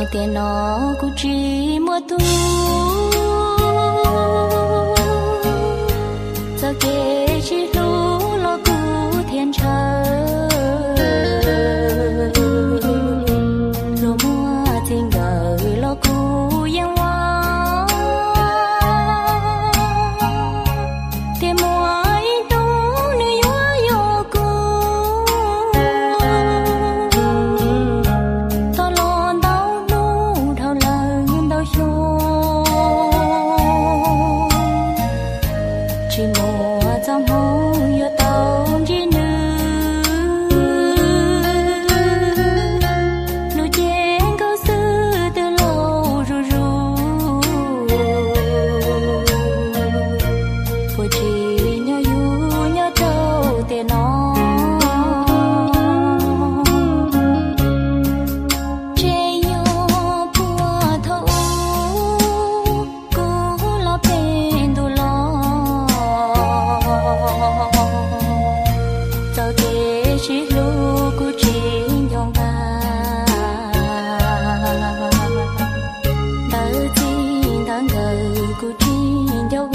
tiền nó cũng chỉ mua tu giờ kể chỉ lu lo tu thiên trời lo mua tình đời lo cu yên hoa tiền mua ai tu nơi hoa yêu cu ta lo đau nu đau lòng đau nhói chỉ mua trong hông yêu tao chỉ nữ nụ chén câu xứ từ lâu ru ru vừa chỉ nhớ yêu nhớ đâu tiền nó chế yêu bùa thấu cố lo bên đủ lo giờ kể chỉ lu của chính dòng ta đỡ tin đỡ ngờ của chính dòng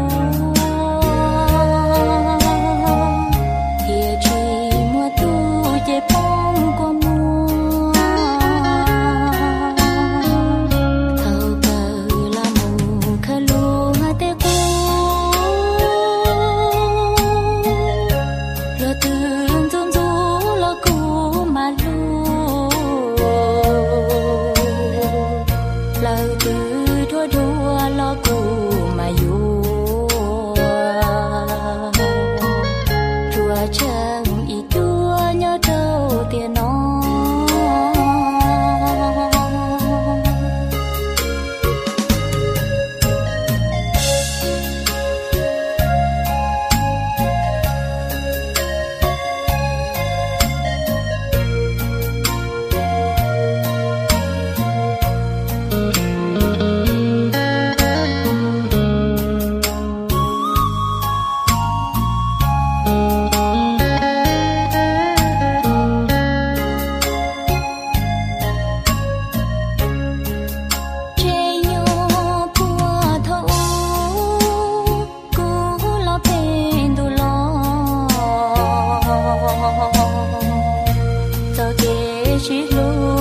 thiệt chỉ mua tu chế bóng qua mua thâu cờ là mù khờ lu tê cu lo tương dung du lo cu mà lu lời từ đua đua lo cu mà yêu chùa chẳng ý đua nhớ đâu tiền nó chế yêu bùa thấu cố lo bên đủ lo giờ kể chỉ lu